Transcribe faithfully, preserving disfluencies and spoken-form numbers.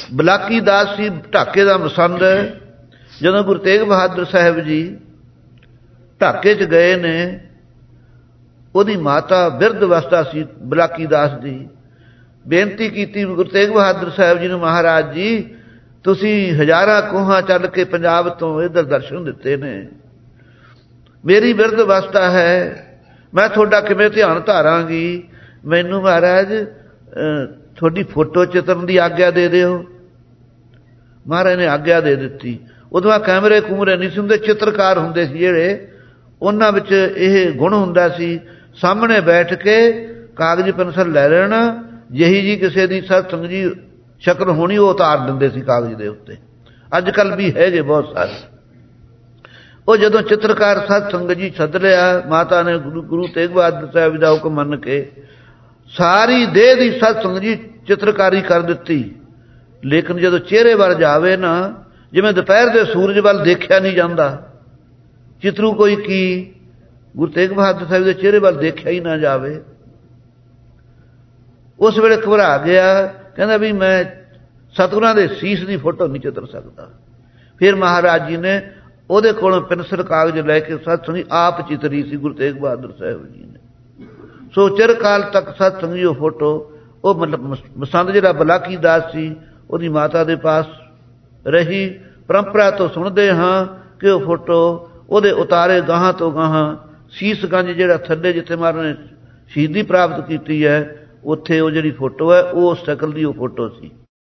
ਬਲਾਕੀ ਦਾਸ ਸੀ ਢਾਕੇ ਦਾ ਮਸੰਦ। ਜਦੋਂ ਗੁਰੂ ਤੇਗ ਬਹਾਦਰ ਸਾਹਿਬ ਜੀ ਢਾਕੇ 'ਚ ਗਏ ਨੇ, ਉਹਦੀ ਮਾਤਾ ਬਿਰਧ ਅਵਸਥਾ ਸੀ ਬਲਾਕੀ ਦਾਸ ਦੀ। ਬੇਨਤੀ ਕੀਤੀ ਗੁਰੂ ਤੇਗ ਬਹਾਦਰ ਸਾਹਿਬ ਜੀ ਨੂੰ, ਮਹਾਰਾਜ ਜੀ ਤੁਸੀਂ ਹਜ਼ਾਰਾਂ ਕੋਹਾਂ ਚੱਲ ਕੇ ਪੰਜਾਬ ਤੋਂ ਇੱਧਰ ਦਰਸ਼ਨ ਦਿੱਤੇ ਨੇ, ਮੇਰੀ ਬਿਰਧ ਅਵਸਥਾ ਹੈ, ਮੈਂ ਤੁਹਾਡਾ ਕਿਵੇਂ ਧਿਆਨ ਧਾਰਾਂਗੀ, ਮੈਨੂੰ ਮਹਾਰਾਜ ਤੁਹਾਡੀ ਫੋਟੋ ਚਿੱਤਰਨ ਦੀ ਆਗਿਆ ਦੇ ਦਿਓ। ਮਹਾਰਾਜ ਨੇ ਆਗਿਆ ਦੇ ਦਿੱਤੀ। ਉਦੋਂ ਆ ਕੈਮਰੇ ਕੂਮਰੇ ਨਹੀਂ ਸੀ ਹੁੰਦੇ, ਚਿੱਤਰਕਾਰ ਹੁੰਦੇ ਸੀ ਜਿਹੜੇ, ਉਹਨਾਂ ਵਿੱਚ ਇਹ ਗੁਣ ਹੁੰਦਾ ਸੀ, ਸਾਹਮਣੇ ਬੈਠ ਕੇ ਕਾਗਜ਼ ਪੈਨਸਲ ਲੈ ਲੈਣਾ, ਜਿਹੀ ਜੀ ਕਿਸੇ ਦੀ ਸਤਸੰਗ ਜੀ ਸ਼ਕਲ ਹੋਣੀ ਉਹ ਉਤਾਰ ਦਿੰਦੇ ਸੀ ਕਾਗਜ਼ ਦੇ ਉੱਤੇ। ਅੱਜ ਕੱਲ੍ਹ ਵੀ ਹੈਗੇ ਬਹੁਤ ਸਾਰੇ। ਉਹ ਜਦੋਂ ਚਿੱਤਰਕਾਰ ਸਤਸੰਗ ਜੀ ਸੱਦ ਲਿਆ, ਮਾਤਾ ਨੇ ਗੁਰੂ ਗੁਰੂ ਤੇਗ ਬਹਾਦਰ ਸਾਹਿਬ ਦਾ ਹੁਕਮ ਮੰਨ ਕੇ ਸਾਰੀ ਦੇਹ ਦੀ ਸਤਸੰਗ ਜੀ ਚਿੱਤਰਕਾਰੀ ਕਰ ਦਿੱਤੀ। ਲੇਕਿਨ ਜਦੋਂ ਚਿਹਰੇ ਵੱਲ ਜਾਵੇ ਨਾ, ਜਿਵੇਂ ਦੁਪਹਿਰ ਦੇ ਸੂਰਜ ਵੱਲ ਦੇਖਿਆ ਨਹੀਂ ਜਾਂਦਾ, ਚਿੱਤਰੂ ਕੋਈ ਕੀ, ਗੁਰੂ ਤੇਗ ਬਹਾਦਰ ਸਾਹਿਬ ਦੇ ਚਿਹਰੇ ਵੱਲ ਦੇਖਿਆ ਹੀ ਨਾ ਜਾਵੇ। ਉਸ ਵੇਲੇ ਘਬਰਾ ਗਿਆ, ਕਹਿੰਦਾ ਵੀ ਮੈਂ ਸਤਿਗੁਰਾਂ ਦੇ ਸੀਸ ਦੀ ਫੋਟੋ ਨਹੀਂ ਚਿੱਤਰ ਸਕਦਾ। ਫਿਰ ਮਹਾਰਾਜ ਜੀ ਨੇ ਉਹਦੇ ਕੋਲੋਂ ਪੈਨਸਲ ਕਾਗਜ਼ ਲੈ ਕੇ ਸਤਸੰਗੀ ਆਪ ਚਿੱਤਰੀ ਸੀ ਗੁਰੂ ਤੇਗ ਬਹਾਦਰ ਸਾਹਿਬ ਜੀ ਨੇ। ਸੋ ਚਿਰ ਕਾਲ ਤੱਕ ਸਤਸੰਗੀ ਉਹ ਫੋਟੋ, ਉਹ ਮਤਲਬ ਮਸੰਦ ਜਿਹੜਾ ਬਲਾਕੀ ਦਾਸ ਸੀ, ਉਹਦੀ ਮਾਤਾ ਦੇ ਪਾਸ ਰਹੀ। ਪਰੰਪਰਾ ਤੋਂ ਸੁਣਦੇ ਹਾਂ ਕਿ ਉਹ ਫੋਟੋ ਉਹਦੇ ਉਤਾਰੇ ਗਾਹਾਂ ਤੋਂ ਗਾਹਾਂ ਸੀਸਗੰਜ ਜਿਹੜਾ ਥੱਲੇ ਜਿੱਥੇ ਮਹਾਰਾਜ ਨੇ ਸ਼ਹੀਦੀ ਪ੍ਰਾਪਤ ਕੀਤੀ ਹੈ, ਉੱਥੇ ਉਹ ਜਿਹੜੀ ਫੋਟੋ ਹੈ ਉਹ ਉਸ ਸ਼ਕਲ ਦੀ ਉਹ ਫੋਟੋ ਸੀ।